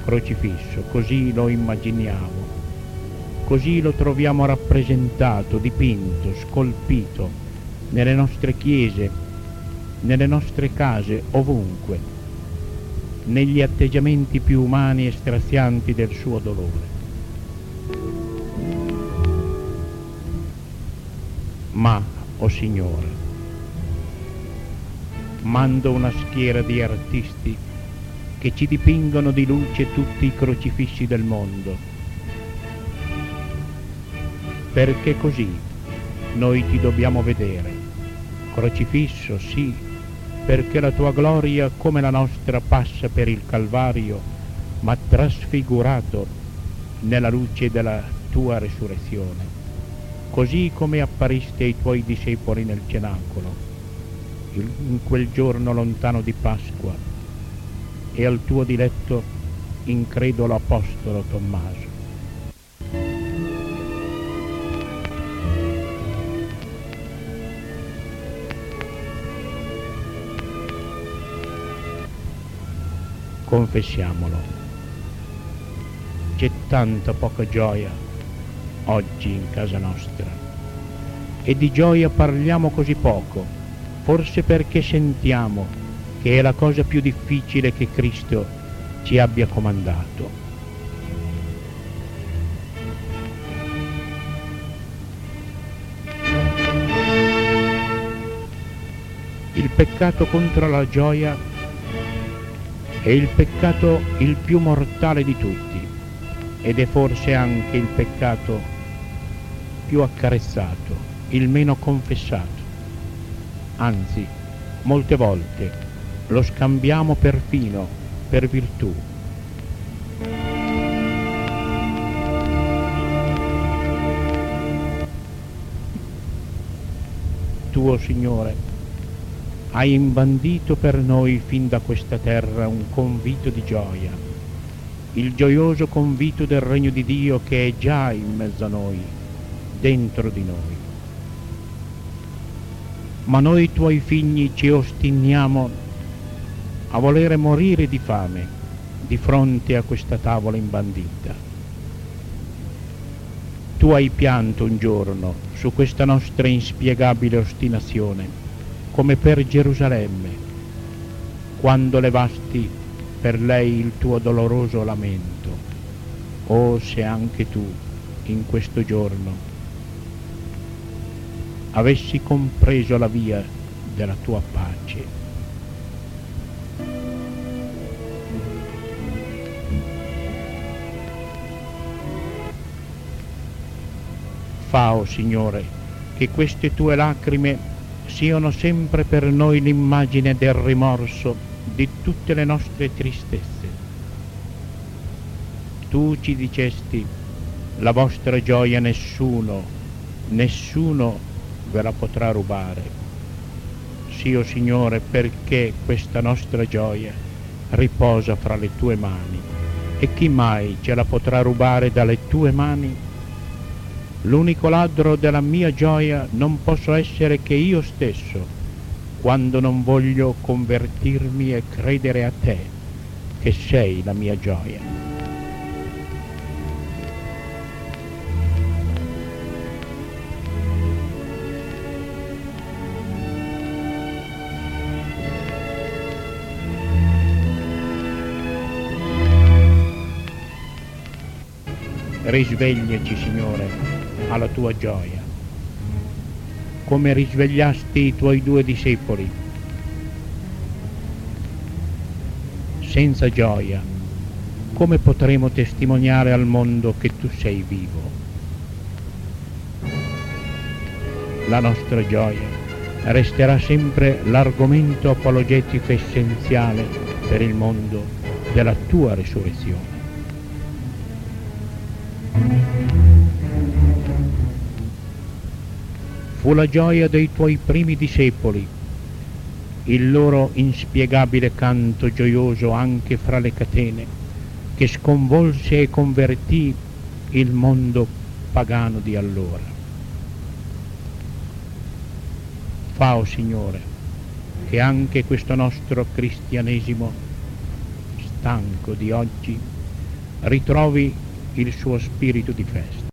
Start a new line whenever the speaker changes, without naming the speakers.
crocifisso, così lo immaginiamo, così lo troviamo rappresentato, dipinto, scolpito nelle nostre chiese, nelle nostre case, ovunque, negli atteggiamenti più umani e strazianti del suo dolore. Ma, o Signore, mando una schiera di artisti che ci dipingono di luce tutti i crocifissi del mondo, perché così noi ti dobbiamo vedere, crocifisso, sì, perché la tua gloria come la nostra passa per il Calvario, ma trasfigurato nella luce della tua resurrezione, così come appariste ai tuoi discepoli nel cenacolo, in quel giorno lontano di Pasqua, e al tuo diletto incredulo apostolo Tommaso. Confessiamolo, c'è tanta poca gioia oggi in casa nostra, e di gioia parliamo così poco, forse perché sentiamo che è la cosa più difficile che Cristo ci abbia comandato. Il peccato contro la gioia è il peccato il più mortale di tutti, ed è forse anche il peccato più accarezzato, il meno confessato. Anzi, molte volte lo scambiamo perfino per virtù. Tu, Signore, hai imbandito per noi fin da questa terra un convito di gioia, il gioioso convito del regno di Dio che è già in mezzo a noi, dentro di noi. Ma noi tuoi figli ci ostiniamo a volere morire di fame di fronte a questa tavola imbandita. Tu hai pianto un giorno su questa nostra inspiegabile ostinazione, come per Gerusalemme, quando levasti per lei il tuo doloroso lamento. Oh, se anche tu, in questo giorno, avessi compreso la via della tua pace. Fa, o Signore, che queste tue lacrime siano sempre per noi l'immagine del rimorso di tutte le nostre tristezze. Tu ci dicesti: la vostra gioia nessuno ve la potrà rubare. Sì, o Signore, perché questa nostra gioia riposa fra le tue mani, e chi mai ce la potrà rubare dalle tue mani? L'unico ladro della mia gioia non posso essere che io stesso, quando non voglio convertirmi e credere a te, che sei la mia gioia. Risvegliaci, Signore, alla tua gioia, come risvegliasti i tuoi due discepoli. Senza gioia, come potremo testimoniare al mondo che tu sei vivo? La nostra gioia resterà sempre l'argomento apologetico essenziale per il mondo della tua resurrezione. Fu la gioia dei tuoi primi discepoli, il loro inspiegabile canto gioioso anche fra le catene, che sconvolse e convertì il mondo pagano di allora. Fa, o Signore, che anche questo nostro cristianesimo stanco di oggi ritrovi il suo spirito di festa.